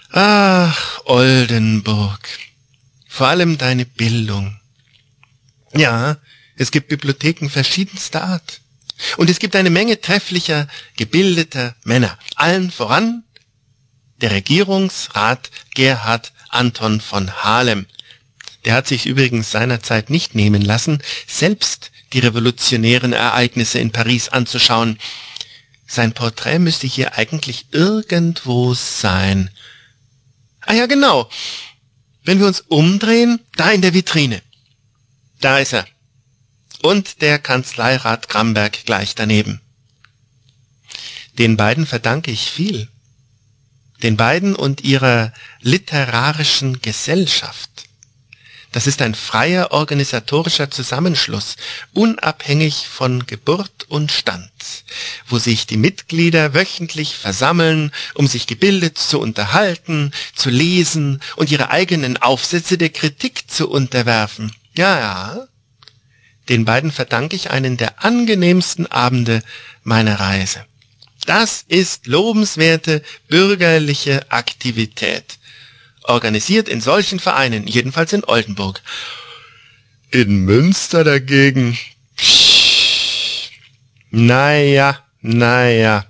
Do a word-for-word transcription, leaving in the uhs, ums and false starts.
Ach, Oldenburg, vor allem deine Bildung. Ja, es gibt Bibliotheken verschiedenster Art. Und es gibt eine Menge trefflicher, gebildeter Männer. Allen voran der Regierungsrat Gerhard Anton von Halem. Der hat sich übrigens seinerzeit nicht nehmen lassen, selbst die revolutionären Ereignisse in Paris anzuschauen. Sein Porträt müsste hier eigentlich irgendwo sein. Ah ja, genau. Wenn wir uns umdrehen, da in der Vitrine. Da ist er. Und der Kanzleirat Gramberg gleich daneben. Den beiden verdanke ich viel. Den beiden und ihrer literarischen Gesellschaft. Das ist ein freier organisatorischer Zusammenschluss, unabhängig von Geburt und Stand, wo sich die Mitglieder wöchentlich versammeln, um sich gebildet zu unterhalten, zu lesen und ihre eigenen Aufsätze der Kritik zu unterwerfen. Ja, ja, den beiden verdanke ich einen der angenehmsten Abende meiner Reise. Das ist lobenswerte bürgerliche Aktivität. Organisiert in solchen Vereinen, jedenfalls in Oldenburg. In Münster dagegen, psch, naja, naja.